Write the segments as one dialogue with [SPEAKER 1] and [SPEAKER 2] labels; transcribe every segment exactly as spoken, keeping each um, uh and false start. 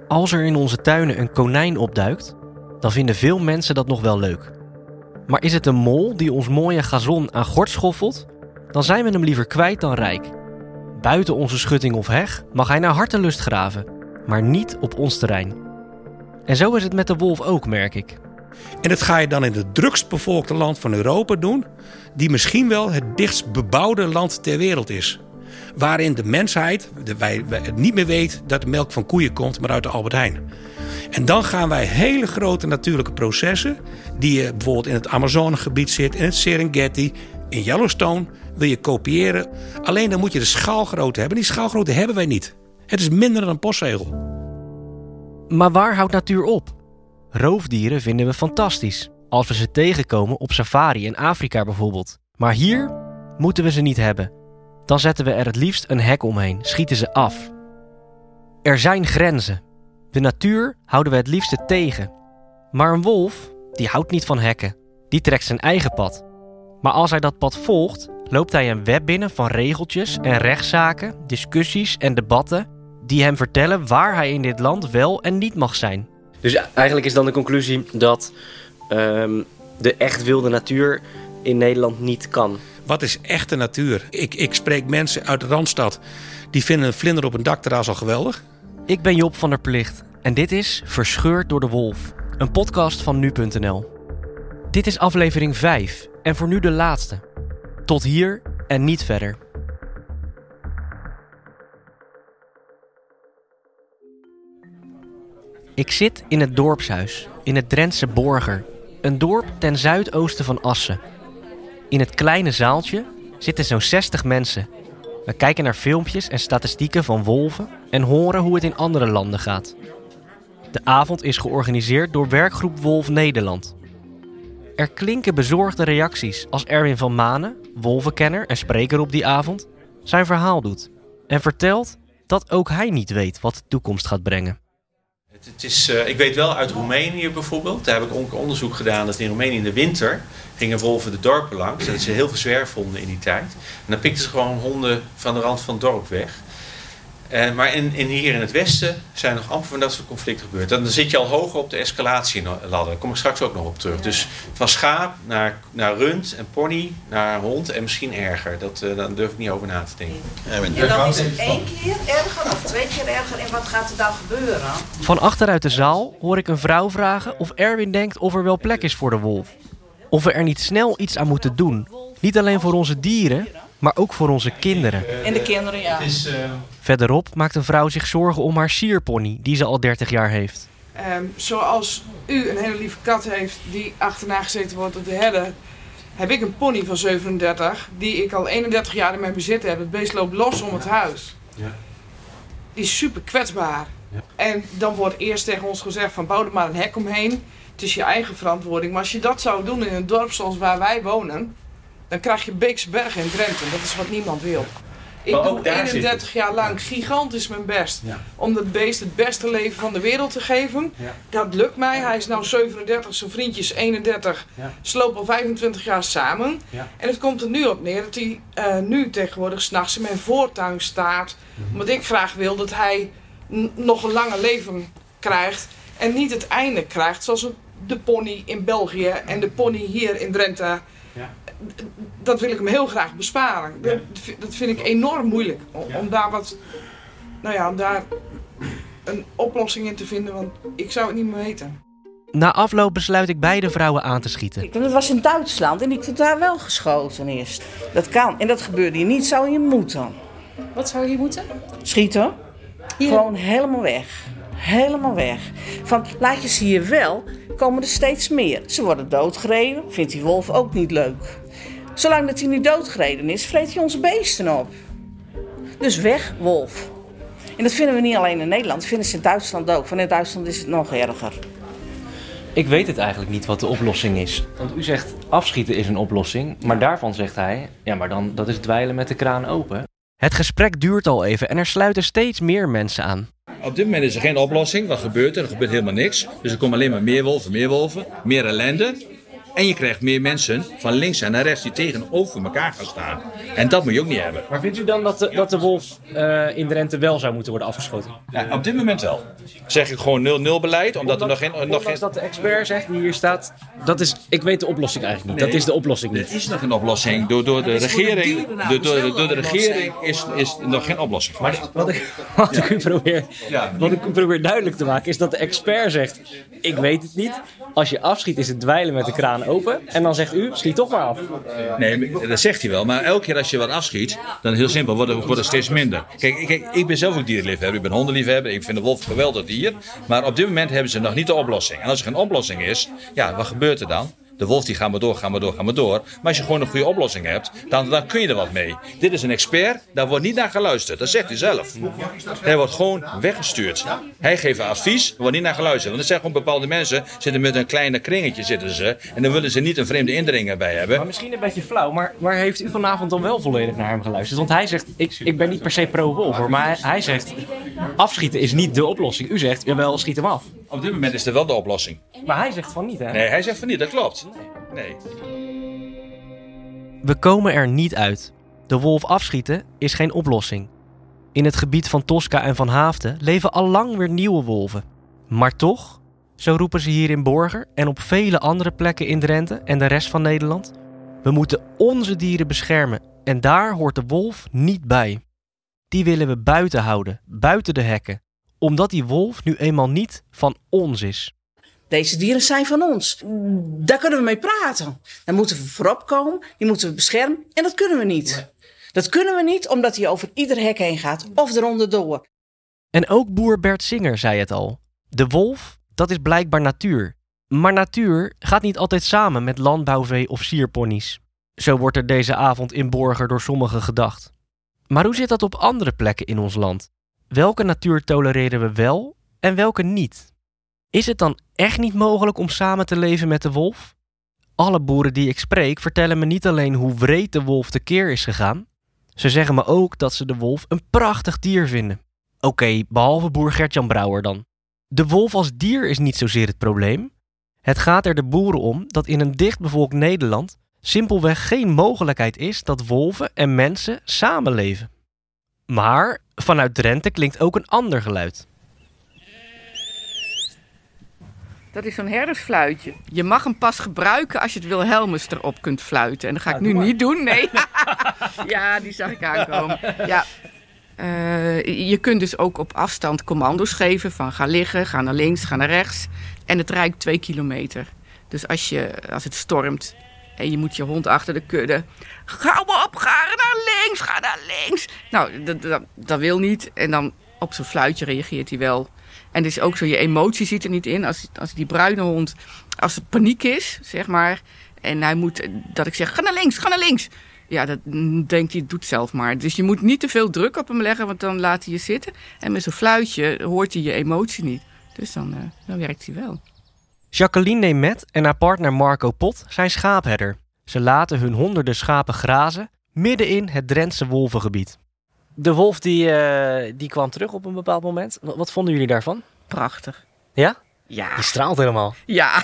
[SPEAKER 1] Als er in onze tuinen een konijn opduikt, dan vinden veel mensen dat nog wel leuk. Maar is het een mol die ons mooie gazon aan gort schoffelt, dan zijn we hem liever kwijt dan rijk. Buiten onze schutting of heg mag hij naar hartelust graven, maar niet op ons terrein. En zo is het met de wolf ook, merk ik.
[SPEAKER 2] En dat ga je dan in het drukst bevolkte land van Europa doen, die misschien wel het dichtst bebouwde land ter wereld is. Waarin de mensheid de, wij, wij het niet meer weet dat de melk van koeien komt, maar uit de Albert Heijn. En dan gaan wij hele grote natuurlijke processen, die je bijvoorbeeld in het Amazonegebied zit, in het Serengeti, in Yellowstone, wil je kopiëren. Alleen dan moet je de schaalgrootte hebben. Die schaalgrootte hebben wij niet. Het is minder dan een postzegel.
[SPEAKER 1] Maar waar houdt natuur op? Roofdieren vinden we fantastisch, als we ze tegenkomen op safari in Afrika bijvoorbeeld. Maar hier moeten we ze niet hebben. Dan zetten we er het liefst een hek omheen, schieten ze af. Er zijn grenzen. De natuur houden we het liefste tegen. Maar een wolf, die houdt niet van hekken. Die trekt zijn eigen pad. Maar als hij dat pad volgt, loopt hij een web binnen van regeltjes en rechtszaken, discussies en debatten die hem vertellen waar hij in dit land wel en niet mag zijn. Dus eigenlijk is dan de conclusie dat um, de echt wilde natuur in Nederland niet kan.
[SPEAKER 2] Wat is echte natuur? Ik, ik spreek mensen uit de Randstad die vinden een vlinder op een dakterras al geweldig.
[SPEAKER 1] Ik ben Job van der Plicht en dit is Verscheurd door de Wolf, een podcast van nu punt n l. Dit is aflevering vijf en voor nu de laatste. Tot hier en niet verder. Ik zit in het dorpshuis, in het Drentse Borger, een dorp ten zuidoosten van Assen. In het kleine zaaltje zitten zo'n zestig mensen. We kijken naar filmpjes en statistieken van wolven en horen hoe het in andere landen gaat. De avond is georganiseerd door werkgroep Wolf Nederland. Er klinken bezorgde reacties als Erwin van Manen, wolvenkenner en spreker op die avond, zijn verhaal doet en vertelt dat ook hij niet weet wat de toekomst gaat brengen.
[SPEAKER 3] Het is, uh, ik weet wel uit Roemenië bijvoorbeeld, daar heb ik ook onderzoek gedaan dat in Roemenië in de winter gingen wolven de dorpen langs. Dat ze heel veel zwerf vonden in die tijd. En dan pikten ze gewoon honden van de rand van het dorp weg. Uh, maar in, in hier in het westen zijn nog amper van dat soort conflicten gebeurd. Dan zit je al hoger op de escalatieladder. Daar kom ik straks ook nog op terug. Dus van schaap naar, naar rund en pony naar hond en misschien erger. Dat, uh, daar durf ik niet over na te denken.
[SPEAKER 4] En dan is het één keer erger of twee keer erger. En wat gaat er dan gebeuren?
[SPEAKER 1] Van achteruit de zaal hoor ik een vrouw vragen of Erwin denkt of er wel plek is voor de wolf. Of we er niet snel iets aan moeten doen. Niet alleen voor onze dieren, maar ook voor onze kinderen.
[SPEAKER 4] En de kinderen, ja.
[SPEAKER 3] Is, uh...
[SPEAKER 1] Verderop maakt een vrouw zich zorgen om haar sierpony, die ze al dertig jaar heeft.
[SPEAKER 5] Um, zoals u een hele lieve kat heeft die achterna gezeten wordt op de herde, heb ik een pony van zevenendertig die ik al eenendertig jaar in mijn bezit heb. Het beest loopt los om het huis.
[SPEAKER 3] Ja.
[SPEAKER 5] Die is super kwetsbaar.
[SPEAKER 3] Ja.
[SPEAKER 5] En dan wordt eerst tegen ons gezegd van bouw er maar een hek omheen. Het is je eigen verantwoording. Maar als je dat zou doen in een dorp zoals waar wij wonen, dan krijg je Beekse Bergen in Drenthe. Dat is wat niemand wil. Ik
[SPEAKER 3] maar
[SPEAKER 5] doe eenendertig jaar lang gigantisch mijn best
[SPEAKER 3] ja.
[SPEAKER 5] om dat beest het beste leven van de wereld te geven.
[SPEAKER 3] Ja.
[SPEAKER 5] Dat lukt mij. Hij is nu zevenendertig, zijn vriendje is eenendertig.
[SPEAKER 3] Ja.
[SPEAKER 5] Ze lopen al vijfentwintig jaar samen.
[SPEAKER 3] Ja.
[SPEAKER 5] En het komt er nu op neer dat hij uh, nu tegenwoordig 's nachts in mijn voortuin staat. Mm-hmm. Omdat ik graag wil dat hij n- nog een lange leven krijgt. En niet het einde krijgt zoals de pony in België en de pony hier in Drenthe.
[SPEAKER 3] Ja.
[SPEAKER 5] Dat wil ik hem heel graag besparen.
[SPEAKER 3] Ja.
[SPEAKER 5] Dat, dat vind ik enorm moeilijk. Om,
[SPEAKER 3] Ja.
[SPEAKER 5] om daar wat, nou ja, om daar een oplossing in te vinden, want ik zou het niet meer weten.
[SPEAKER 1] Na afloop besluit ik beide vrouwen aan te schieten.
[SPEAKER 4] Dat was in Duitsland en ik heb daar wel geschoten eerst. Dat kan. En dat gebeurde hier niet. Zou je moeten.
[SPEAKER 6] Wat zou je moeten?
[SPEAKER 4] Schieten.
[SPEAKER 6] Hier.
[SPEAKER 4] Gewoon helemaal weg. Helemaal weg. Van, laat je ze hier wel, komen er steeds meer. Ze worden doodgereden. Vindt die wolf ook niet leuk. Zolang dat hij niet doodgereden is, vreet hij onze beesten op. Dus weg, wolf. En dat vinden we niet alleen in Nederland. Dat vinden ze in Duitsland ook. Van in Duitsland is het nog erger.
[SPEAKER 1] Ik weet het eigenlijk niet wat de oplossing is. Want u zegt afschieten is een oplossing. Maar daarvan zegt hij, ja maar dan dat is dweilen met de kraan open. Het gesprek duurt al even en er sluiten steeds meer mensen aan.
[SPEAKER 7] Op dit moment is er geen oplossing. Wat gebeurt er? Er gebeurt helemaal niks. Dus er komen alleen maar meer wolven, meer wolven, meer ellende. En je krijgt meer mensen van links en naar rechts die tegenover elkaar gaan staan. En dat moet je ook niet hebben.
[SPEAKER 1] Maar vindt u dan dat de, dat de wolf uh, in Drenthe wel zou moeten worden afgeschoten?
[SPEAKER 7] Ja, op dit moment wel. Zeg ik gewoon nul nul beleid, omdat er nog geen...
[SPEAKER 1] Ondanks
[SPEAKER 7] nog geen...
[SPEAKER 1] dat de expert zegt die hier staat, dat is, ik weet de oplossing eigenlijk niet.
[SPEAKER 7] Nee,
[SPEAKER 1] dat is de oplossing niet.
[SPEAKER 7] Er is nog een oplossing. Door, door de regering, door, door, door de regering is, is nog geen oplossing.
[SPEAKER 1] Maar wat ik, wat, ik u probeer,
[SPEAKER 7] Ja.
[SPEAKER 1] wat ik u probeer duidelijk te maken is dat de expert zegt, ik weet het niet. Als je afschiet is het dweilen met de kraan open. En dan zegt u, schiet toch maar af.
[SPEAKER 7] Nee, dat zegt hij wel. Maar elke keer als je wat afschiet, dan heel simpel, wordt het, wordt het steeds minder. Kijk, kijk, ik ben zelf ook dierenliefhebber. Ik ben hondenliefhebber. Ik vind de wolf een geweldig dier. Maar op dit moment hebben ze nog niet de oplossing. En als er geen oplossing is, ja, wat gebeurt er dan? De wolf die gaat maar door, gaat maar door, gaat maar door. Maar als je gewoon een goede oplossing hebt, dan, dan kun je er wat mee. Dit is een expert, daar wordt niet naar geluisterd. Dat zegt hij zelf. Hij wordt gewoon weggestuurd. Hij geeft advies, er wordt niet naar geluisterd. Want er zijn gewoon bepaalde mensen, zitten met een kleine kringetje zitten ze. En dan willen ze niet een vreemde indringer bij hebben.
[SPEAKER 1] Maar misschien een beetje flauw, maar, maar heeft u vanavond dan wel volledig naar hem geluisterd? Want hij zegt, ik, ik ben niet per se pro-wolf hoor, maar hij, hij zegt, afschieten is niet de oplossing. U zegt, jawel, schiet hem af.
[SPEAKER 7] Op dit moment is dat wel de oplossing.
[SPEAKER 1] Maar hij zegt van niet, hè?
[SPEAKER 7] Nee, hij zegt van niet, dat klopt. Nee.
[SPEAKER 1] We komen er niet uit. De wolf afschieten is geen oplossing. In het gebied van Tosca en Van Haaften leven al lang weer nieuwe wolven. Maar toch, zo roepen ze hier in Borger en op vele andere plekken in Drenthe en de rest van Nederland, we moeten onze dieren beschermen en daar hoort de wolf niet bij. Die willen we buiten houden, buiten de hekken, omdat die wolf nu eenmaal niet van ons is.
[SPEAKER 4] Deze dieren zijn van ons. Daar kunnen we mee praten. Daar moeten we voorop komen. Die moeten we beschermen. En dat kunnen we niet. Dat kunnen we niet omdat hij over ieder hek heen gaat. Of eronder door.
[SPEAKER 1] En ook boer Bert Singer zei het al. De wolf, dat is blijkbaar natuur. Maar natuur gaat niet altijd samen met landbouwvee of sierponies. Zo wordt er deze avond in Borger door sommigen gedacht. Maar hoe zit dat op andere plekken in ons land? Welke natuur tolereren we wel en welke niet? Is het dan echt niet mogelijk om samen te leven met de wolf? Alle boeren die ik spreek vertellen me niet alleen hoe wreed de wolf tekeer is gegaan. Ze zeggen me ook dat ze de wolf een prachtig dier vinden. Oké, okay, behalve boer Gert-Jan Brouwer dan. De wolf als dier is niet zozeer het probleem. Het gaat er de boeren om dat in een dichtbevolkt Nederland simpelweg geen mogelijkheid is dat wolven en mensen samenleven. Maar vanuit Drenthe klinkt ook een ander geluid.
[SPEAKER 8] Dat is zo'n herdersfluitje. Je mag hem pas gebruiken als je het Wilhelmus erop kunt fluiten. En dat ga ik nu niet doen, nee. Ja, die zag ik aankomen. Ja. Uh, je kunt dus ook op afstand commando's geven van ga liggen, ga naar links, ga naar rechts. En het reikt twee kilometer. Dus als, je, als het stormt en je moet je hond achter de kudde. Ga op, ga naar links, ga naar links. Nou, dat, dat, dat wil niet. En dan op zo'n fluitje reageert hij wel. En het is ook zo, je emotie zit er niet in. Als, als die bruine hond, als het paniek is, zeg maar. En hij moet, dat ik zeg, ga naar links, ga naar links. Ja, dat denkt hij, doet zelf maar. Dus je moet niet te veel druk op hem leggen, want dan laat hij je zitten. En met zo'n fluitje hoort hij je emotie niet. Dus dan, uh, dan werkt hij wel.
[SPEAKER 1] Jacqueline Nemet en haar partner Marco Pot zijn schaapherder. Ze laten hun honderden schapen grazen midden in het Drentse wolvengebied. De wolf die, uh, die kwam terug op een bepaald moment. Wat vonden jullie daarvan?
[SPEAKER 8] Prachtig.
[SPEAKER 1] Ja?
[SPEAKER 8] Ja.
[SPEAKER 1] Die straalt helemaal.
[SPEAKER 8] Ja.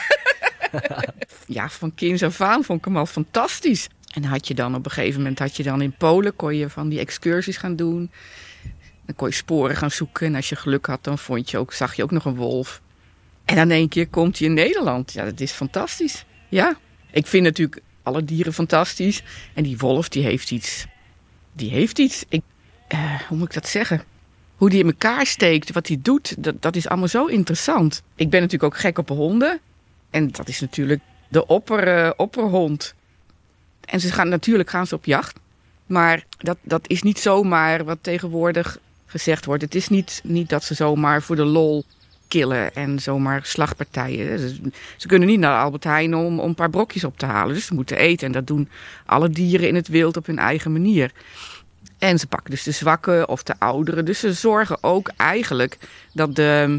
[SPEAKER 8] Ja, van kinds af aan vond ik hem al fantastisch. En had je dan op een gegeven moment, had je dan in Polen, kon je van die excursies gaan doen. Dan kon je sporen gaan zoeken. En als je geluk had, dan vond je ook, zag je ook nog een wolf. En dan één keer komt hij in Nederland. Ja, dat is fantastisch. Ja. Ik vind natuurlijk alle dieren fantastisch. En die wolf, die heeft iets. Die heeft iets. Ik, uh, hoe moet ik dat zeggen? Hoe die in elkaar steekt, wat hij doet, dat, dat is allemaal zo interessant. Ik ben natuurlijk ook gek op honden. En dat is natuurlijk de opper, uh, opperhond. En ze gaan, natuurlijk gaan ze op jacht. Maar dat, dat is niet zomaar wat tegenwoordig gezegd wordt. Het is niet, niet dat ze zomaar voor de lol killen en zomaar slagpartijen. Ze, ze kunnen niet naar Albert Heijn om, om een paar brokjes op te halen. Dus ze moeten eten. En dat doen alle dieren in het wild op hun eigen manier. En ze pakken dus de zwakken of de ouderen. Dus ze zorgen ook eigenlijk dat de...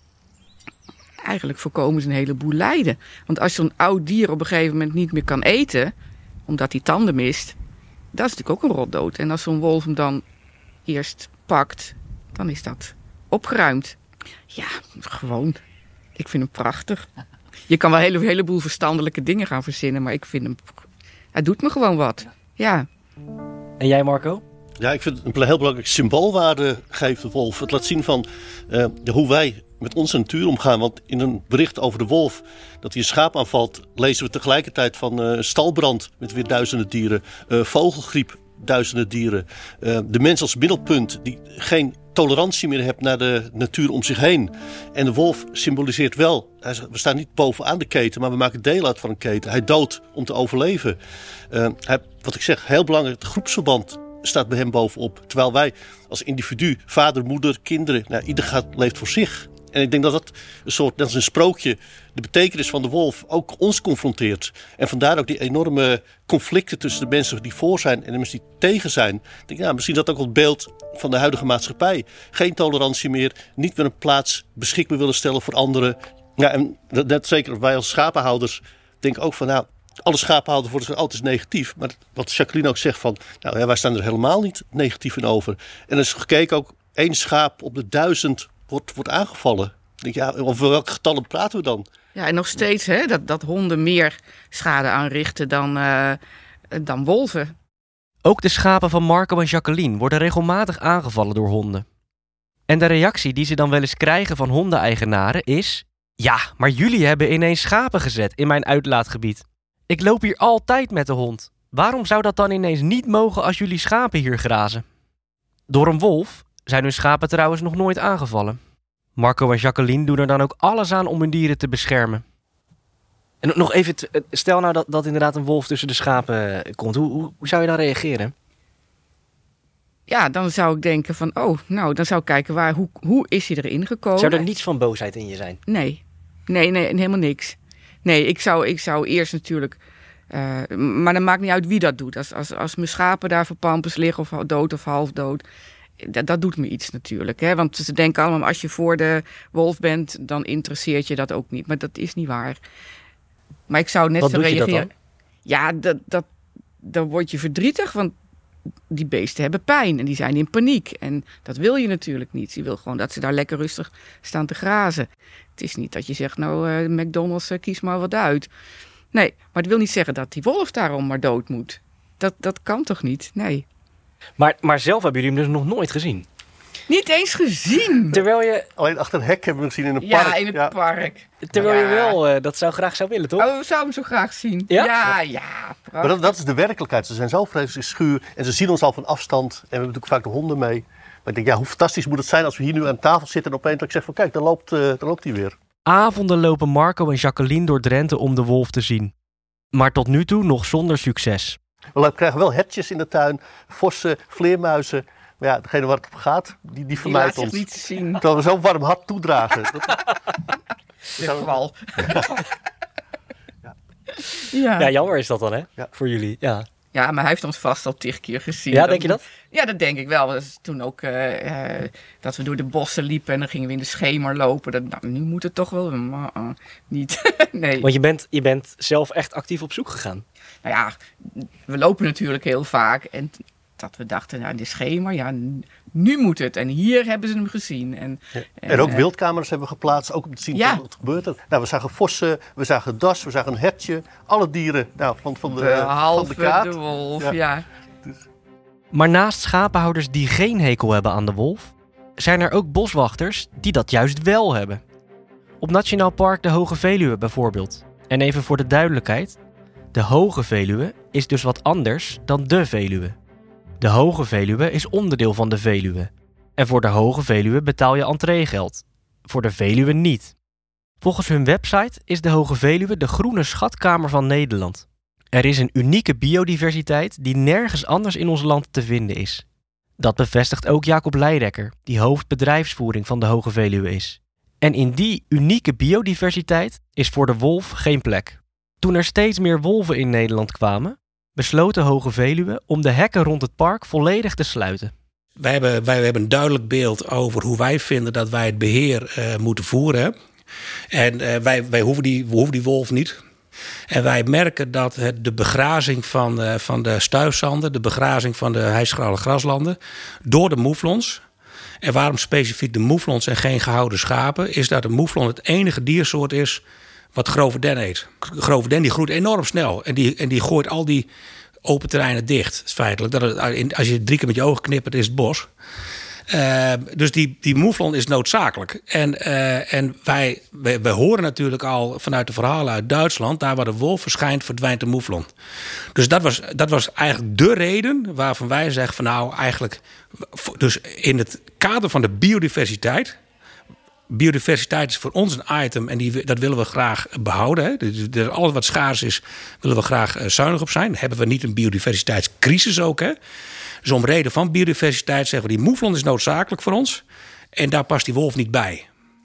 [SPEAKER 8] Eigenlijk voorkomen ze een heleboel lijden. Want als zo'n oud dier op een gegeven moment niet meer kan eten, omdat hij tanden mist, dat is natuurlijk ook een rotdood. En als zo'n wolf hem dan eerst pakt, dan is dat opgeruimd. Ja, gewoon. Ik vind hem prachtig. Je kan wel een hele, heleboel verstandelijke dingen gaan verzinnen, maar ik vind hem... Hij doet me gewoon wat. Ja.
[SPEAKER 1] En jij, Marco?
[SPEAKER 9] Ja, ik vind het een heel belangrijk symboolwaarde geeft de wolf. Het laat zien van uh, hoe wij met onze natuur omgaan. Want in een bericht over de wolf dat hij een schaap aanvalt, lezen we tegelijkertijd van uh, stalbrand met weer duizenden dieren, uh, vogelgriep, duizenden dieren. Uh, de mens als middelpunt die geen tolerantie meer heeft naar de natuur om zich heen. En de wolf symboliseert wel, we staan niet bovenaan de keten, maar we maken deel uit van een keten. Hij doodt om te overleven. Uh, hij, wat ik zeg, heel belangrijk, het groepsverband staat bij hem bovenop. Terwijl wij als individu, vader, moeder, kinderen, nou, ieder gaat, leeft voor zich. En ik denk dat dat een soort, net als een sprookje, de betekenis van de wolf ook ons confronteert. En vandaar ook die enorme conflicten tussen de mensen die voor zijn en de mensen die tegen zijn. Ik denk, ja, misschien dat ook wel het beeld van de huidige maatschappij. Geen tolerantie meer, niet meer een plaats beschikbaar willen stellen voor anderen. Ja, en net zeker wij als schapenhouders denken ook van, nou, alle schapenhouders worden altijd negatief. Maar wat Jacqueline ook zegt van, nou ja, wij staan er helemaal niet negatief in over. En er is gekeken ook, één schaap op de duizend wordt, wordt aangevallen. Ik denk, ja, over welke getallen praten we dan?
[SPEAKER 8] Ja, en nog steeds hè, dat, dat honden meer schade aanrichten dan, uh, dan wolven.
[SPEAKER 1] Ook de schapen van Marco en Jacqueline worden regelmatig aangevallen door honden. En de reactie die ze dan wel eens krijgen van hondeneigenaren is: ja, maar jullie hebben ineens schapen gezet in mijn uitlaatgebied. Ik loop hier altijd met de hond. Waarom zou dat dan ineens niet mogen als jullie schapen hier grazen? Door een wolf zijn hun schapen trouwens nog nooit aangevallen. Marco en Jacqueline doen er dan ook alles aan om hun dieren te beschermen. En nog even, stel nou dat, dat inderdaad een wolf tussen de schapen komt. Hoe, hoe, hoe zou je dan reageren?
[SPEAKER 8] Ja, dan zou ik denken van, oh, nou, dan zou ik kijken, waar, hoe, hoe is hij erin gekomen?
[SPEAKER 1] Zou er niets van boosheid in je zijn?
[SPEAKER 8] Nee, nee, nee, helemaal niks. Nee, ik zou, ik zou eerst natuurlijk... Uh, maar dan maakt niet uit wie dat doet. Als, als, als mijn schapen daar voor pampers liggen of dood of half dood... Dat, dat doet me iets natuurlijk. Hè? Want ze denken allemaal, als je voor de wolf bent, dan interesseert je dat ook niet. Maar dat is niet waar. Maar ik zou net
[SPEAKER 1] Wat
[SPEAKER 8] zo
[SPEAKER 1] doet
[SPEAKER 8] reageren.
[SPEAKER 1] Je dat dan?
[SPEAKER 8] Ja, dat, dat, dan word je verdrietig, want die beesten hebben pijn en die zijn in paniek. En dat wil je natuurlijk niet. Je wil gewoon dat ze daar lekker rustig staan te grazen. Het is niet dat je zegt, nou, uh, McDonald's, uh, kies maar wat uit. Nee, maar het wil niet zeggen dat die wolf daarom maar dood moet. Dat, dat kan toch niet? Nee.
[SPEAKER 1] Maar, maar zelf hebben jullie hem dus nog nooit gezien?
[SPEAKER 8] Niet eens gezien.
[SPEAKER 1] Terwijl je...
[SPEAKER 9] Alleen achter een hek hebben we hem gezien in een
[SPEAKER 8] ja,
[SPEAKER 9] park.
[SPEAKER 8] In het
[SPEAKER 9] ja,
[SPEAKER 8] park.
[SPEAKER 1] Terwijl
[SPEAKER 8] ja.
[SPEAKER 1] je wel uh, dat zou graag zou willen, toch?
[SPEAKER 8] Oh, we zouden hem zo graag zien.
[SPEAKER 1] Ja?
[SPEAKER 8] Ja, ja.
[SPEAKER 9] Maar dat, dat is de werkelijkheid. Ze zijn zo vreselijk schuw en ze zien ons al van afstand. En we hebben natuurlijk vaak de honden mee. Maar ik denk, ja, hoe fantastisch moet het zijn als we hier nu aan tafel zitten en opeens dat ik zeg van, kijk, daar loopt, uh, daar loopt hij weer.
[SPEAKER 1] Avonden lopen Marco en Jacqueline door Drenthe om de wolf te zien. Maar tot nu toe nog zonder succes.
[SPEAKER 9] We krijgen wel hertjes in de tuin, vossen, vleermuizen. Maar ja, degene waar het op gaat, die, die vermijdt
[SPEAKER 8] die
[SPEAKER 9] ons.
[SPEAKER 8] niet zien.
[SPEAKER 9] Terwijl we zo'n warm hart toedragen. Dat...
[SPEAKER 8] De kwal.
[SPEAKER 9] Ja.
[SPEAKER 8] Ja.
[SPEAKER 1] Ja, jammer is dat dan, hè?
[SPEAKER 9] Ja.
[SPEAKER 1] Voor jullie, ja.
[SPEAKER 8] Ja, maar hij heeft ons vast al tig keer gezien.
[SPEAKER 1] Ja, denk je dat?
[SPEAKER 8] Ja, dat denk ik wel. Dat is toen ook uh, uh, dat we door de bossen liepen en dan gingen we in de schemer lopen. Dat, nou, nu moet het toch wel, maar uh, niet. Nee.
[SPEAKER 1] Want je bent, je bent zelf echt actief op zoek gegaan.
[SPEAKER 8] Nou ja, we lopen natuurlijk heel vaak en dat we dachten, nou, in de schemer, ja, nu moet het. En hier hebben ze hem gezien. En,
[SPEAKER 9] Ja.
[SPEAKER 8] en,
[SPEAKER 9] En ook
[SPEAKER 8] uh,
[SPEAKER 9] wildkamers hebben we geplaatst, ook om te zien
[SPEAKER 8] Ja.
[SPEAKER 9] wat er gebeurt. Nou, we zagen vossen, we zagen een das, we zagen een hertje. Alle dieren nou, van, van, de,
[SPEAKER 8] behalve
[SPEAKER 9] van de kaart.
[SPEAKER 8] de wolf,
[SPEAKER 9] Ja.
[SPEAKER 8] ja.
[SPEAKER 1] Maar naast schapenhouders die geen hekel hebben aan de wolf, zijn er ook boswachters die dat juist wel hebben. Op Nationaal Park de Hoge Veluwe bijvoorbeeld. En even voor de duidelijkheid, de Hoge Veluwe is dus wat anders dan de Veluwe. De Hoge Veluwe is onderdeel van de Veluwe. En voor de Hoge Veluwe betaal je entreegeld. Voor de Veluwe niet. Volgens hun website is de Hoge Veluwe de groene schatkamer van Nederland. Er is een unieke biodiversiteit die nergens anders in ons land te vinden is. Dat bevestigt ook Jacob Leidekker, die hoofdbedrijfsvoering van de Hoge Veluwe is. En in die unieke biodiversiteit is voor de wolf geen plek. Toen er steeds meer wolven in Nederland kwamen, besloot de Hoge Veluwe om de hekken rond het park volledig te sluiten.
[SPEAKER 2] Wij hebben, wij hebben een duidelijk beeld over hoe wij vinden dat wij het beheer uh, moeten voeren. En uh, wij, wij hoeven die, we hoeven die wolf niet. En wij merken dat het, de begrazing van, uh, van de stuifzanden, de begrazing van de hijsgrauwe graslanden door de moeflons. En waarom specifiek de moeflons en geen gehouden schapen, is dat de moeflon het enige diersoort is wat grove den heet. Grove den die groeit enorm snel. En die, en die gooit al die open terreinen dicht. Dat is feitelijk. Dat het, als je drie keer met je ogen knippert, is het bos. Uh, dus die, die moeflon is noodzakelijk. En, uh, en wij, wij, wij horen natuurlijk al vanuit de verhalen uit Duitsland, daar waar de wolf verschijnt, verdwijnt de moeflon. Dus dat was, dat was eigenlijk de reden waarvan wij zeggen van nou eigenlijk, dus in het kader van de biodiversiteit. Biodiversiteit is voor ons een item en die, dat willen we graag behouden. Hè. Dus, dus alles wat schaars is, willen we graag uh, zuinig op zijn. Hebben we niet een biodiversiteitscrisis ook, hè? Dus om reden van biodiversiteit zeggen we, die moeflon is noodzakelijk voor ons. En daar past die wolf niet bij.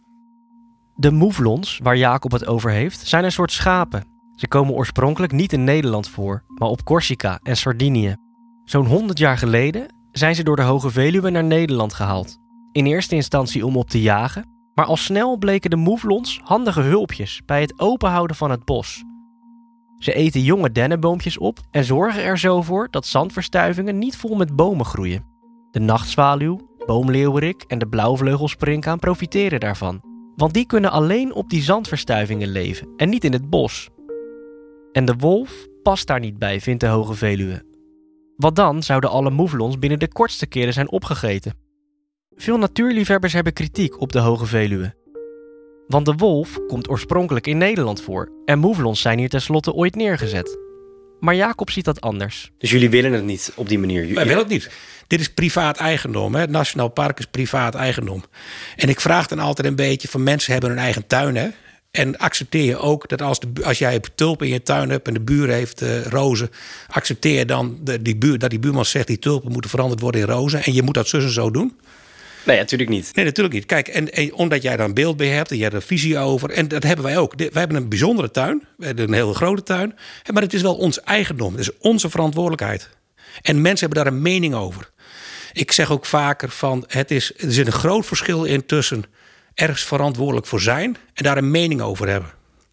[SPEAKER 1] De moeflons, waar Jacob het over heeft, zijn een soort schapen. Ze komen oorspronkelijk niet in Nederland voor, maar op Corsica en Sardinië. Zo'n honderd jaar geleden zijn ze door de Hoge Veluwe naar Nederland gehaald. In eerste instantie om op te jagen, maar al snel bleken de moeflons handige hulpjes bij het openhouden van het bos. Ze eten jonge dennenboompjes op en zorgen er zo voor dat zandverstuivingen niet vol met bomen groeien. De nachtzwaluw, boomleeuwerik en de blauwvleugelsprinkhaan profiteren daarvan. Want die kunnen alleen op die zandverstuivingen leven en niet in het bos. En de wolf past daar niet bij, vindt de Hoge Veluwe. Wat dan zouden alle moeflons binnen de kortste keren zijn opgegeten. Veel natuurliefhebbers hebben kritiek op de Hoge Veluwe. Want de wolf komt oorspronkelijk in Nederland voor en moeflons zijn hier tenslotte ooit neergezet. Maar Jacob ziet dat anders.
[SPEAKER 10] Dus jullie willen het niet op die manier?
[SPEAKER 2] Wij willen het niet. Dit is privaat eigendom. Hè? Het Nationaal Park is privaat eigendom. En ik vraag dan altijd een beetje van mensen hebben hun eigen tuin. Hè? En accepteer je ook dat als, de, als jij tulpen in je tuin hebt en de buur heeft uh, rozen, accepteer je dan de, die buur, dat die buurman zegt die tulpen moeten veranderd worden in rozen en je moet dat zus en zo doen?
[SPEAKER 10] Nee, natuurlijk niet.
[SPEAKER 2] Nee, natuurlijk niet. Kijk, en, en omdat jij daar een beeld bij hebt en jij hebt er een visie over. En dat hebben wij ook. Wij hebben een bijzondere tuin. We hebben een hele grote tuin. Maar het is wel ons eigendom. Het is onze verantwoordelijkheid. En mensen hebben daar een mening over. Ik zeg ook vaker van, het is, er zit een groot verschil in tussen ergens verantwoordelijk voor zijn en daar een mening over hebben.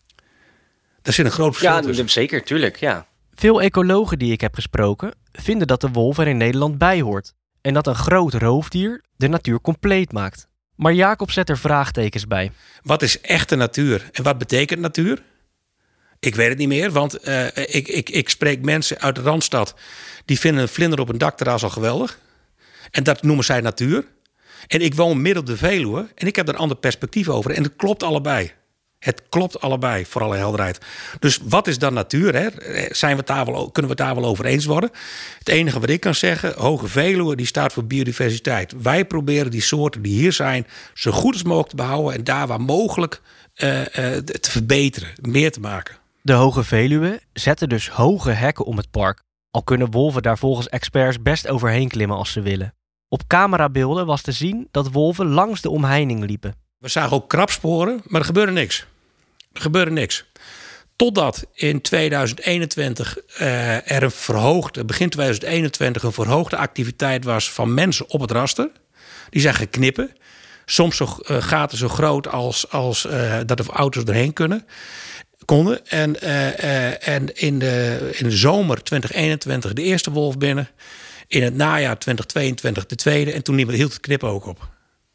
[SPEAKER 2] Daar zit een groot verschil
[SPEAKER 10] ja,
[SPEAKER 2] tussen.
[SPEAKER 10] Ja, zeker, tuurlijk, ja.
[SPEAKER 1] Veel ecologen die ik heb gesproken vinden dat de wolf er in Nederland bij hoort. En dat een groot roofdier de natuur compleet maakt. Maar Jacob zet er vraagtekens bij.
[SPEAKER 2] Wat is echte natuur en wat betekent natuur? Ik weet het niet meer, want uh, ik, ik, ik spreek mensen uit de Randstad die vinden een vlinder op een dakterras al geweldig. En dat noemen zij natuur. En ik woon midden op de Veluwe en ik heb daar een ander perspectief over. En het klopt allebei. Het klopt allebei, voor alle helderheid. Dus wat is dan natuur? Hè? Zijn we daar wel, kunnen we het daar wel over eens worden? Het enige wat ik kan zeggen, Hoge Veluwe die staat voor biodiversiteit. Wij proberen die soorten die hier zijn zo goed als mogelijk te behouden en daar waar mogelijk uh, uh, te verbeteren, meer te maken.
[SPEAKER 1] De Hoge Veluwe zetten dus hoge hekken om het park. Al kunnen wolven daar volgens experts best overheen klimmen als ze willen. Op camerabeelden was te zien dat wolven langs de omheining liepen.
[SPEAKER 2] We zagen ook krabsporen, maar er gebeurde niks. Er gebeurde niks. Totdat in tweeduizend eenentwintig uh, er een verhoogde, begin tweeduizend eenentwintig, een verhoogde activiteit was van mensen op het raster. Die zijn gaan knippen. Soms zo, uh, gaten zo groot als, als uh, dat de auto's erheen kunnen. Konden. En, uh, uh, en in, de, in de zomer twintig eenentwintig de eerste wolf binnen. In het najaar twintig tweeëntwintig de tweede. En toen hield het knippen ook op.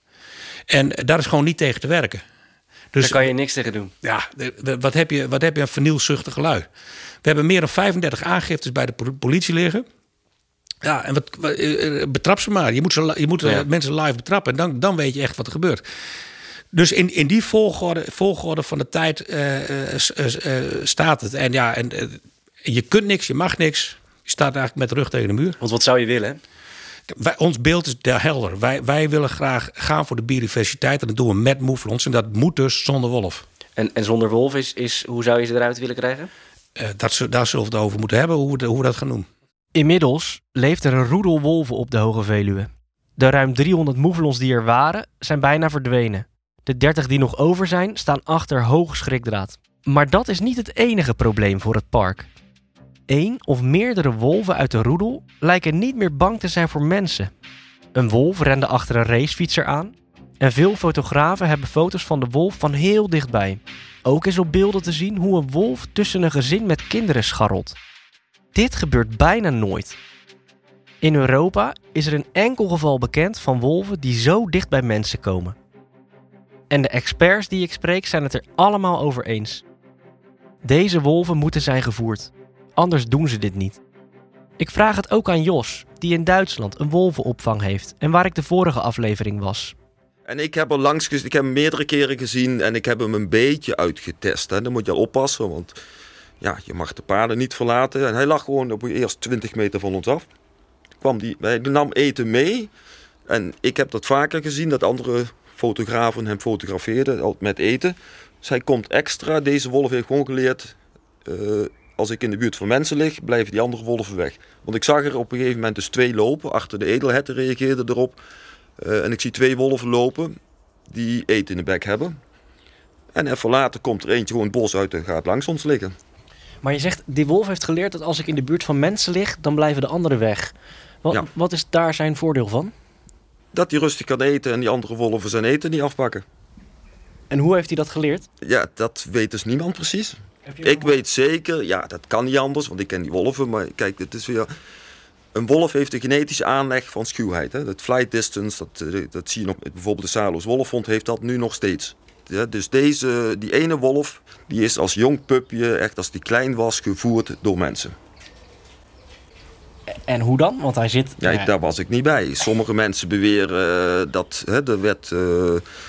[SPEAKER 2] En daar is gewoon niet tegen te werken. Dus,
[SPEAKER 10] daar kan je niks tegen doen.
[SPEAKER 2] Ja, de, de, wat, heb je, wat heb je een vernielzuchtige lui? We hebben meer dan vijfendertig aangiftes bij de politie liggen. Ja, en wat, wat, betrap ze maar. Je moet, ze, je moet ja. mensen live betrappen. En dan, dan weet je echt wat er gebeurt. Dus in, in die volgorde, volgorde van de tijd uh, uh, uh, uh, staat het. En ja, en, uh, je kunt niks, je mag niks. Je staat eigenlijk met de rug tegen de muur.
[SPEAKER 10] Want wat zou je willen?
[SPEAKER 2] Wij, ons beeld is helder. Wij, wij willen graag gaan voor de biodiversiteit. En dat doen we met moeflons. En dat moet dus zonder wolf.
[SPEAKER 10] En, en zonder wolf is, is, hoe zou je ze eruit willen krijgen?
[SPEAKER 2] Uh, dat, daar zullen we het over moeten hebben, hoe we, hoe we dat gaan doen.
[SPEAKER 1] Inmiddels leeft er een roedel wolven op de Hoge Veluwe. De ruim driehonderd moeflons die er waren, zijn bijna verdwenen. De dertig die nog over zijn, staan achter hoog schrikdraad. Maar dat is niet het enige probleem voor het park. Eén of meerdere wolven uit de roedel lijken niet meer bang te zijn voor mensen. Een wolf rende achter een racefietser aan. En veel fotografen hebben foto's van de wolf van heel dichtbij. Ook is op beelden te zien hoe een wolf tussen een gezin met kinderen scharrelt. Dit gebeurt bijna nooit. In Europa is er een enkel geval bekend van wolven die zo dicht bij mensen komen. En de experts die ik spreek zijn het er allemaal over eens. Deze wolven moeten zijn gevoerd. Anders doen ze dit niet. Ik vraag het ook aan Jos, die in Duitsland een wolvenopvang heeft en waar ik de vorige aflevering was.
[SPEAKER 11] En ik heb er langs gezien, ik heb hem meerdere keren gezien en ik heb hem een beetje uitgetest. Hè. Dan moet je oppassen, want ja, je mag de paarden niet verlaten. En hij lag gewoon op eerst twintig meter van ons af. Kwam die, hij nam eten mee. En ik heb dat vaker gezien, dat andere fotografen hem fotografeerden met eten. Dus hij komt extra. Deze wolf heeft gewoon geleerd, uh, als ik in de buurt van mensen lig, blijven die andere wolven weg. Want ik zag er op een gegeven moment dus twee lopen. Achter de edelherten reageerde erop. Uh, en ik zie twee wolven lopen die eten in de bek hebben. En even later komt er eentje gewoon het bos uit en gaat langs ons liggen.
[SPEAKER 1] Maar je zegt, die wolf heeft geleerd dat als ik in de buurt van mensen lig, dan blijven de anderen weg. Wat, ja. wat is daar zijn voordeel van?
[SPEAKER 11] Dat hij rustig kan eten en die andere wolven zijn eten niet afpakken.
[SPEAKER 1] En hoe heeft hij dat geleerd?
[SPEAKER 11] Ja, dat weet dus niemand precies. Ik weet zeker, ja, dat kan niet anders, want ik ken die wolven. Maar kijk, het is weer... Een wolf heeft een genetische aanleg van schuwheid. Hè? Dat flight distance, dat, dat zie je nog. Bijvoorbeeld de Saarloos wolfhond heeft dat nu nog steeds. Ja, dus deze, die ene wolf, die is als jong pupje, echt als die klein was, gevoerd door mensen.
[SPEAKER 1] En hoe dan? Want hij zit...
[SPEAKER 11] Ja, ja. Daar was ik niet bij. Sommige mensen beweren uh, dat hè, er werd uh,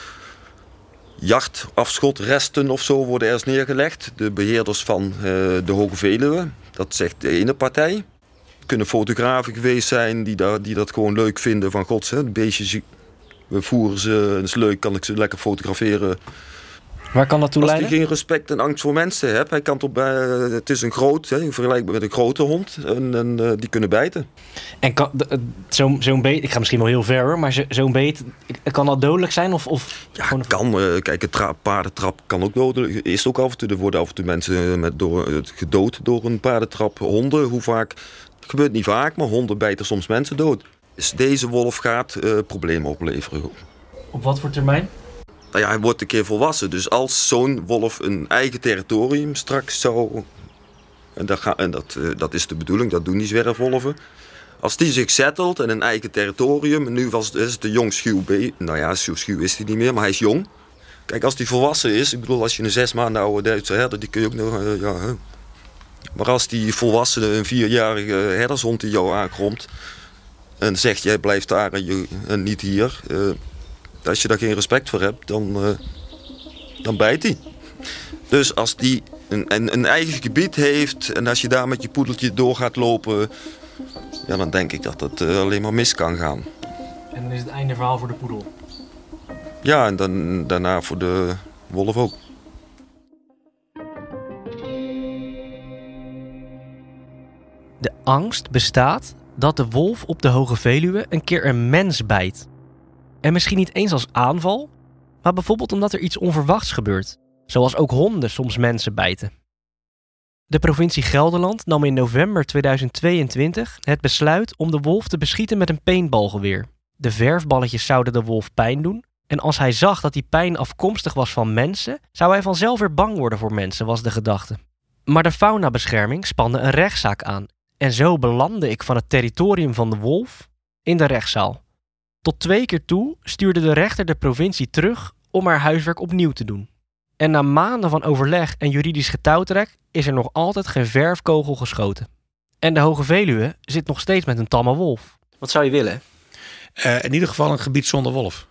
[SPEAKER 11] jachtafschotresten of zo worden ergens neergelegd. De beheerders van uh, de Hoge Veluwe, dat zegt de ene partij. Het kunnen fotografen geweest zijn die, daar, die dat gewoon leuk vinden van gods, hè, de beestjes, we voeren ze, het is leuk, kan ik ze lekker fotograferen.
[SPEAKER 1] Waar kan dat toe leiden?
[SPEAKER 11] Als hij geen respect en angst voor mensen hebt, hij kan tot, uh, het is een groot, hè, vergelijkbaar met een grote hond, en, en uh, die kunnen bijten.
[SPEAKER 1] En kan, zo'n zo'n beet, ik ga misschien wel heel ver hoor, maar zo, zo'n beet, kan dat dodelijk zijn? Of, of
[SPEAKER 11] ja, het kan. Uh, kijk, een tra- paardentrap kan ook dodelijk. Is ook af en toe, er worden af en toe mensen met, door, uh, gedood door een paardentrap. Honden, hoe vaak? Het gebeurt niet vaak, maar honden bijten soms mensen dood. Dus deze wolf gaat uh, problemen opleveren.
[SPEAKER 1] Op wat voor termijn?
[SPEAKER 11] Nou ja, hij wordt een keer volwassen. Dus als zo'n wolf een eigen territorium straks zou... En, dat, ga, en dat, uh, dat is de bedoeling, dat doen die zwerfwolven. Als die zich settelt in een eigen territorium... En nu was, is het een jong schuw be- Nou ja, zo schuw is hij niet meer, maar hij is jong. Kijk, als die volwassen is... Ik bedoel, als je een zes maanden oude Duitse herder... Die kun je ook nog... Uh, ja, huh. Maar als die volwassene, een vierjarige herdershond die jou aankromt... En zegt, jij blijft daar en, je, en niet hier... Uh, Als je daar geen respect voor hebt, dan, uh, dan bijt hij. Dus als die een, een, een eigen gebied heeft... en als je daar met je poedeltje door gaat lopen... ja, dan denk ik dat het uh, alleen maar mis kan gaan.
[SPEAKER 1] En dan is het einde verhaal voor de poedel?
[SPEAKER 11] Ja, en dan, daarna voor de wolf ook.
[SPEAKER 1] De angst bestaat dat de wolf op de Hoge Veluwe een keer een mens bijt. En misschien niet eens als aanval, maar bijvoorbeeld omdat er iets onverwachts gebeurt. Zoals ook honden soms mensen bijten. De provincie Gelderland nam in november tweeduizend tweeëntwintig het besluit om de wolf te beschieten met een paintballgeweer. De verfballetjes zouden de wolf pijn doen. En als hij zag dat die pijn afkomstig was van mensen, zou hij vanzelf weer bang worden voor mensen, was de gedachte. Maar de faunabescherming spande een rechtszaak aan. En zo belandde ik van het territorium van de wolf in de rechtszaal. Tot twee keer toe stuurde de rechter de provincie terug om haar huiswerk opnieuw te doen. En na maanden van overleg en juridisch getouwtrek is er nog altijd geen verfkogel geschoten. En de Hoge Veluwe zit nog steeds met een tamme wolf.
[SPEAKER 10] Wat zou je willen?
[SPEAKER 2] Uh, in ieder geval een gebied zonder wolf.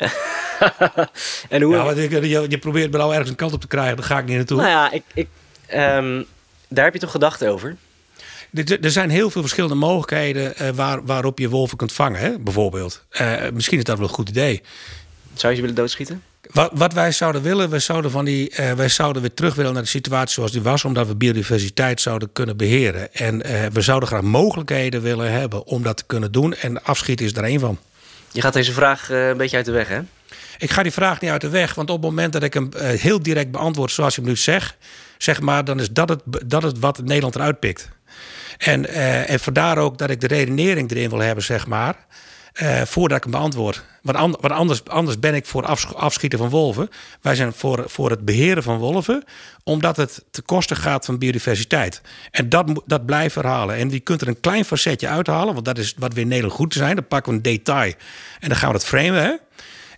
[SPEAKER 10] En hoe...
[SPEAKER 2] Ja, want je, je, je probeert me nou ergens een kant op te krijgen, daar ga ik niet naartoe.
[SPEAKER 10] Nou ja, ik, ik, um, daar heb je toch gedachten over?
[SPEAKER 2] Er zijn heel veel verschillende mogelijkheden uh, waar, waarop je wolven kunt vangen, hè? Bijvoorbeeld. Uh, misschien is dat wel een goed idee.
[SPEAKER 10] Zou je ze willen doodschieten?
[SPEAKER 2] Wat, wat wij zouden willen, wij zouden, van die, uh, wij zouden weer terug willen naar de situatie zoals die was, omdat we biodiversiteit zouden kunnen beheren. En uh, we zouden graag mogelijkheden willen hebben om dat te kunnen doen. En afschieten is er één van.
[SPEAKER 10] Je gaat deze vraag uh, een beetje uit de weg, hè?
[SPEAKER 2] Ik ga die vraag niet uit de weg, want op het moment dat ik hem uh, heel direct beantwoord zoals je hem nu zegt, zeg maar, dan is dat het, dat het wat Nederland eruit pikt. En, uh, en vandaar ook dat ik de redenering erin wil hebben, zeg maar, uh, voordat ik hem beantwoord. Want, an, want anders, anders ben ik voor afsch- afschieten van wolven. Wij zijn voor, voor het beheren van wolven, omdat het ten koste gaat van biodiversiteit. En dat, dat blijft herhalen. En je kunt er een klein facetje uithalen, want dat is wat we in Nederland goed zijn. Dan pakken we een detail en dan gaan we dat framen, hè?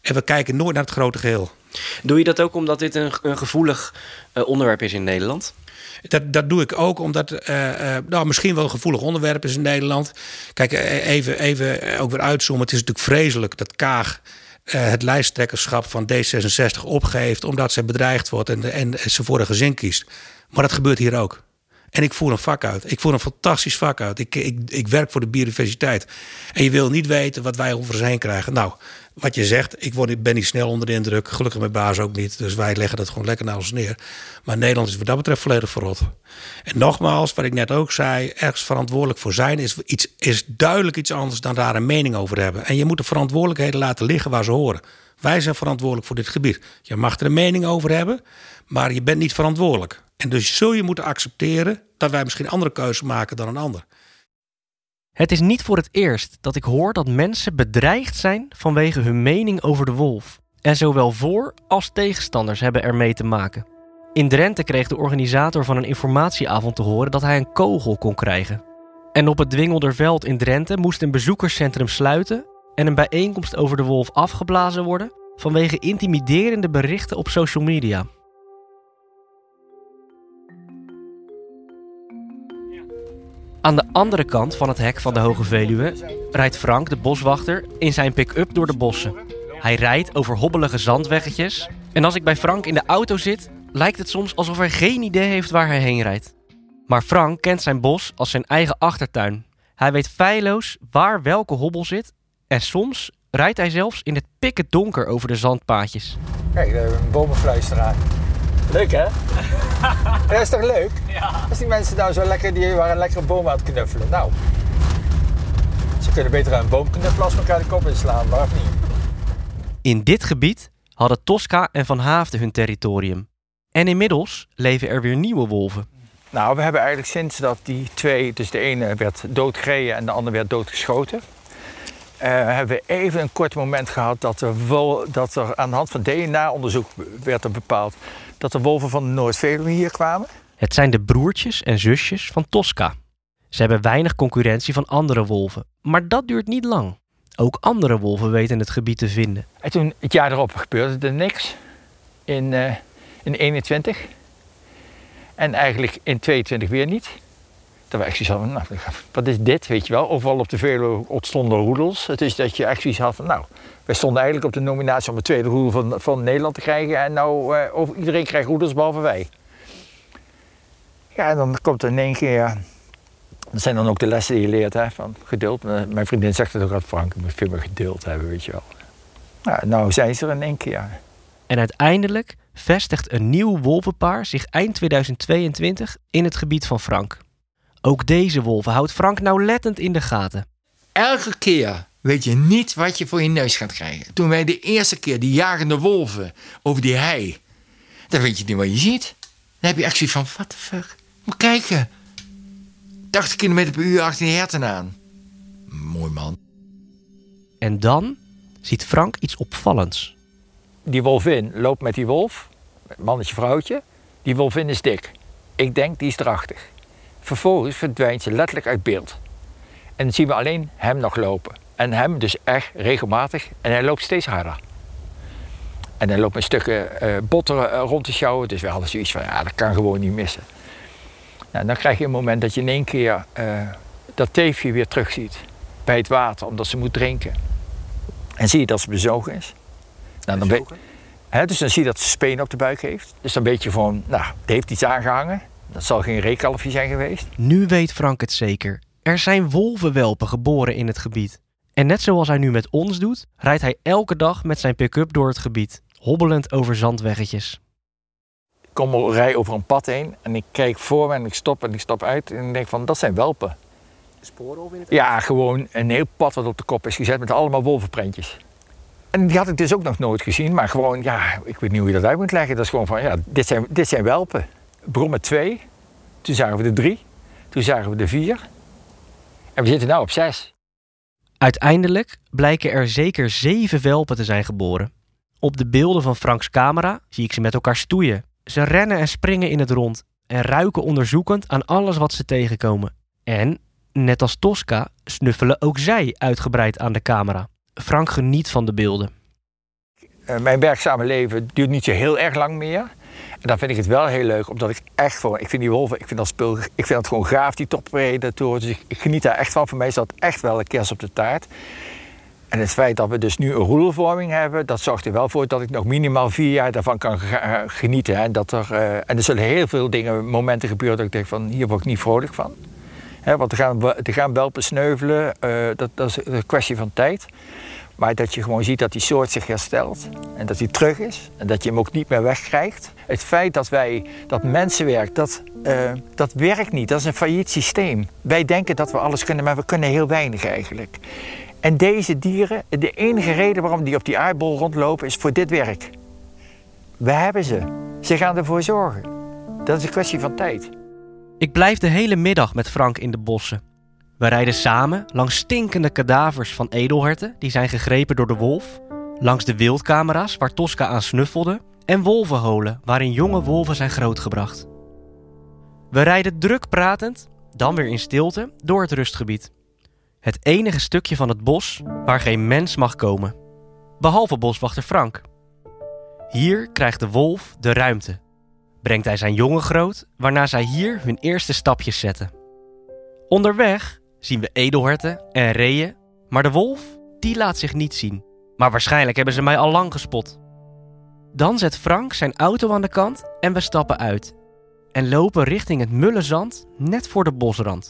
[SPEAKER 2] En we kijken nooit naar het grote geheel.
[SPEAKER 10] Doe je dat ook omdat dit een, een gevoelig uh, onderwerp is in Nederland?
[SPEAKER 2] Dat, dat doe ik ook omdat uh, uh, nou, misschien wel een gevoelig onderwerp is in Nederland. Kijk, even, even ook weer uitzoomen. Het is natuurlijk vreselijk dat Kaag uh, het lijsttrekkerschap van D zesenzestig opgeeft omdat ze bedreigd wordt en, en ze voor een gezin kiest. Maar dat gebeurt hier ook. En ik voer een vak uit. Ik voer een fantastisch vak uit. Ik, ik, ik werk voor de biodiversiteit. En je wil niet weten wat wij over ons heen krijgen. Nou, wat je zegt, ik word, ben niet snel onder de indruk. Gelukkig mijn baas ook niet. Dus wij leggen dat gewoon lekker naar ons neer. Maar Nederland is wat dat betreft volledig verrot. En nogmaals, wat ik net ook zei, ergens verantwoordelijk voor zijn is, iets, is duidelijk iets anders dan daar een mening over hebben. En je moet de verantwoordelijkheden laten liggen waar ze horen. Wij zijn verantwoordelijk voor dit gebied. Je mag er een mening over hebben, maar je bent niet verantwoordelijk. En dus zul je moeten accepteren dat wij misschien een andere keuze maken dan een ander.
[SPEAKER 1] Het is niet voor het eerst dat ik hoor dat mensen bedreigd zijn vanwege hun mening over de wolf. En zowel voor- als tegenstanders hebben ermee te maken. In Drenthe kreeg de organisator van een informatieavond te horen dat hij een kogel kon krijgen. En op het Dwingelderveld in Drenthe moest een bezoekerscentrum sluiten en een bijeenkomst over de wolf afgeblazen worden vanwege intimiderende berichten op social media. Aan de andere kant van het hek van de Hoge Veluwe rijdt Frank, de boswachter, in zijn pick-up door de bossen. Hij rijdt over hobbelige zandweggetjes. En als ik bij Frank in de auto zit, lijkt het soms alsof hij geen idee heeft waar hij heen rijdt. Maar Frank kent zijn bos als zijn eigen achtertuin. Hij weet feilloos waar welke hobbel zit. En soms rijdt hij zelfs in het pikken donker over de zandpaadjes.
[SPEAKER 12] Kijk, een bomenfluisteraar. Leuk hè? Dat is toch leuk? Ja. Als die mensen nou zo lekker, die waren lekker een boom aan het knuffelen. Nou, ze kunnen beter aan een boom knuffelen als elkaar de kop inslaan, maar of niet?
[SPEAKER 1] In dit gebied hadden Tosca en Van Haafden hun territorium. En inmiddels leven er weer nieuwe wolven.
[SPEAKER 12] Nou, we hebben eigenlijk sinds dat die twee, dus de ene werd doodgereden en de andere werd doodgeschoten. Uh, hebben we even een kort moment gehad dat er, wol, dat er aan de hand van D N A-onderzoek werd er bepaald dat de wolven van de Noord-Veluwe hier kwamen.
[SPEAKER 1] Het zijn de broertjes en zusjes van Tosca. Ze hebben weinig concurrentie van andere wolven, maar dat duurt niet lang. Ook andere wolven weten het gebied te vinden.
[SPEAKER 12] En toen, het jaar erop, gebeurde er niks. In, uh, in eenentwintig. En eigenlijk in tweeëntwintig weer niet. Dat we echt zoiets hadden, nou, wat is dit, weet je wel? Overal op de Veluwe ontstonden roedels. Het is dat je echt zoiets had van, nou, wij stonden eigenlijk op de nominatie om de tweede roedel van, van Nederland te krijgen. En nou, uh, over, iedereen krijgt roedels behalve wij. Ja, en dan komt er in één keer, dat zijn dan ook de lessen die je leert, hè, van geduld. Mijn vriendin zegt het ook aan Frank, je moet veel meer geduld hebben, weet je wel. Nou, nou zijn ze er in één keer.
[SPEAKER 1] En uiteindelijk vestigt een nieuw wolvenpaar zich eind tweeduizend tweeëntwintig in het gebied van Frank. Ook deze wolven houdt Frank nauwlettend in de gaten.
[SPEAKER 13] Elke keer weet je niet wat je voor je neus gaat krijgen. Toen wij de eerste keer die jagende wolven over die hei, dan weet je niet wat je ziet. Dan heb je echt zoiets van, what the fuck? Moet kijken. tachtig kilometer per uur achter die herten aan. Mooi man.
[SPEAKER 1] En dan ziet Frank iets opvallends.
[SPEAKER 12] Die wolvin loopt met die wolf, mannetje, vrouwtje. Die wolvin is dik. Ik denk, die is drachtig. Vervolgens verdwijnt ze letterlijk uit beeld. En dan zien we alleen hem nog lopen. En hem dus echt regelmatig. En hij loopt steeds harder. En hij loopt met stukken uh, botten uh, rond te sjouwen. Dus we hadden zoiets van, ja, dat kan gewoon niet missen. Nou, dan krijg je een moment dat je in één keer uh, dat teefje weer terugziet. Bij het water, omdat ze moet drinken. En zie je dat ze bezogen is. Nou, dan bezogen? He, dus dan zie je dat ze spenen op de buik heeft. Dus dan weet je gewoon, nou, die heeft iets aangehangen. Dat zal geen reekalfje zijn geweest.
[SPEAKER 1] Nu weet Frank het zeker. Er zijn wolvenwelpen geboren in het gebied. En net zoals hij nu met ons doet, rijdt hij elke dag met zijn pick-up door het gebied, hobbelend over zandweggetjes.
[SPEAKER 12] Ik kom rij over een pad heen en ik kijk voor me en ik stop en ik stap uit en ik denk van, dat zijn welpen.
[SPEAKER 10] Sporen of in het?
[SPEAKER 12] Ja, gewoon een heel pad wat op de kop is gezet met allemaal wolvenprentjes. En die had ik dus ook nog nooit gezien, maar gewoon, ja, ik weet niet hoe je dat uit moet leggen. Dat is gewoon van, ja, dit zijn, dit zijn welpen. Brommen twee, toen zagen we de drie, toen zagen we de vier en we zitten nu op zes.
[SPEAKER 1] Uiteindelijk blijken er zeker zeven welpen te zijn geboren. Op de beelden van Franks camera zie ik ze met elkaar stoeien. Ze rennen en springen in het rond en ruiken onderzoekend aan alles wat ze tegenkomen. En, net als Tosca, snuffelen ook zij uitgebreid aan de camera. Frank geniet van de beelden.
[SPEAKER 12] uh, mijn werkzame leven duurt niet zo heel erg lang meer. En dan vind ik het wel heel leuk, omdat ik echt gewoon... Ik vind die wolven, ik vind dat spul, ik vind dat gewoon gaaf, die toppredatoren. Dus ik, ik geniet daar echt van. Voor mij is dat echt wel een kers op de taart. En het feit dat we dus nu een roedelvorming hebben, dat zorgt er wel voor dat ik nog minimaal vier jaar daarvan kan genieten. En, dat er, uh, en er zullen heel veel dingen, momenten gebeuren dat ik denk van, hier word ik niet vrolijk van. He, want er gaan, er gaan welpen sneuvelen, uh, dat, dat is een kwestie van tijd. Maar dat je gewoon ziet dat die soort zich herstelt en dat hij terug is en dat je hem ook niet meer wegkrijgt. Het feit dat wij, dat mensenwerk, dat, uh, dat werkt niet. Dat is een failliet systeem. Wij denken dat we alles kunnen, maar we kunnen heel weinig eigenlijk. En deze dieren, de enige reden waarom die op die aardbol rondlopen is voor dit werk. We hebben ze. Ze gaan ervoor zorgen. Dat is een kwestie van tijd.
[SPEAKER 1] Ik blijf de hele middag met Frank in de bossen. We rijden samen langs stinkende kadavers van edelherten die zijn gegrepen door de wolf, langs de wildcamera's waar Tosca aan snuffelde en wolvenholen waarin jonge wolven zijn grootgebracht. We rijden druk pratend, dan weer in stilte, door het rustgebied. Het enige stukje van het bos waar geen mens mag komen. Behalve boswachter Frank. Hier krijgt de wolf de ruimte. Brengt hij zijn jongen groot, waarna zij hier hun eerste stapjes zetten. Onderweg zien we edelherten en reeën, maar de wolf, die laat zich niet zien. Maar waarschijnlijk hebben ze mij al lang gespot. Dan zet Frank zijn auto aan de kant en we stappen uit. En lopen richting het mulle zand, net voor de bosrand.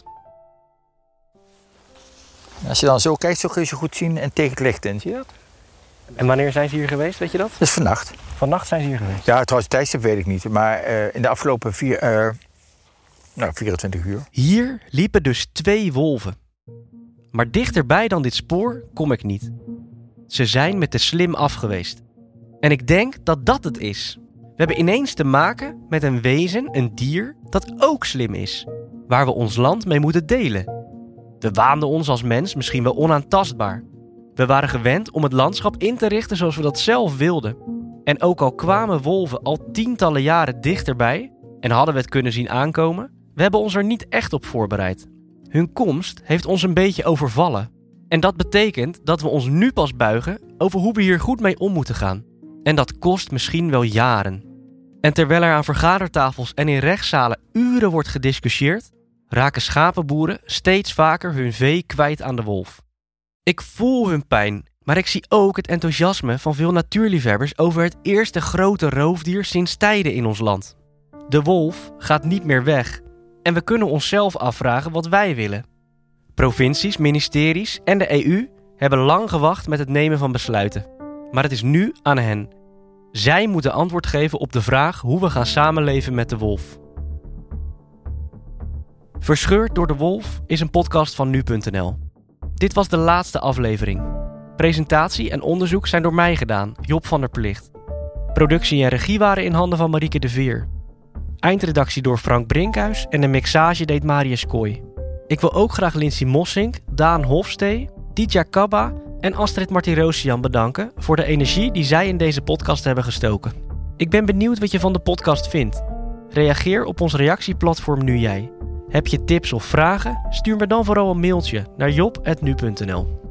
[SPEAKER 12] Als je dan zo kijkt, zo kun je ze goed zien en tegen het licht in, zie je dat?
[SPEAKER 1] En wanneer zijn ze hier geweest, weet je dat?
[SPEAKER 12] Dat is vannacht.
[SPEAKER 1] Vannacht zijn ze hier geweest?
[SPEAKER 12] Ja, trouwens, het tijdstip weet ik niet, maar uh, in de afgelopen vier, uh, nou, vierentwintig uur.
[SPEAKER 1] Hier liepen dus twee wolven. Maar dichterbij dan dit spoor kom ik niet. Ze zijn met de slim af geweest. En ik denk dat dat het is. We hebben ineens te maken met een wezen, een dier, dat ook slim is. Waar we ons land mee moeten delen. We waanden ons als mens misschien wel onaantastbaar. We waren gewend om het landschap in te richten zoals we dat zelf wilden. En ook al kwamen wolven al tientallen jaren dichterbij en hadden we het kunnen zien aankomen, we hebben ons er niet echt op voorbereid. Hun komst heeft ons een beetje overvallen. En dat betekent dat we ons nu pas buigen over hoe we hier goed mee om moeten gaan. En dat kost misschien wel jaren. En terwijl er aan vergadertafels en in rechtszalen uren wordt gediscussieerd, raken schapenboeren steeds vaker hun vee kwijt aan de wolf. Ik voel hun pijn, maar ik zie ook het enthousiasme van veel natuurliefhebbers over het eerste grote roofdier sinds tijden in ons land. De wolf gaat niet meer weg en we kunnen onszelf afvragen wat wij willen. Provincies, ministeries en de E U hebben lang gewacht met het nemen van besluiten. Maar het is nu aan hen. Zij moeten antwoord geven op de vraag hoe we gaan samenleven met de wolf. Verscheurd door de wolf is een podcast van nu punt n l. Dit was de laatste aflevering. Presentatie en onderzoek zijn door mij gedaan, Job van der Plicht. Productie en regie waren in handen van Marieke de Veer. Eindredactie door Frank Brinkhuis en de mixage deed Marius Kooi. Ik wil ook graag Lindsay Mossink, Daan Hofstee, Tidja Kabba en Astrid Martirosian bedanken voor de energie die zij in deze podcast hebben gestoken. Ik ben benieuwd wat je van de podcast vindt. Reageer op ons reactieplatform Nu Jij. Heb je tips of vragen? Stuur me dan vooral een mailtje naar job apenstaartje nu punt n l.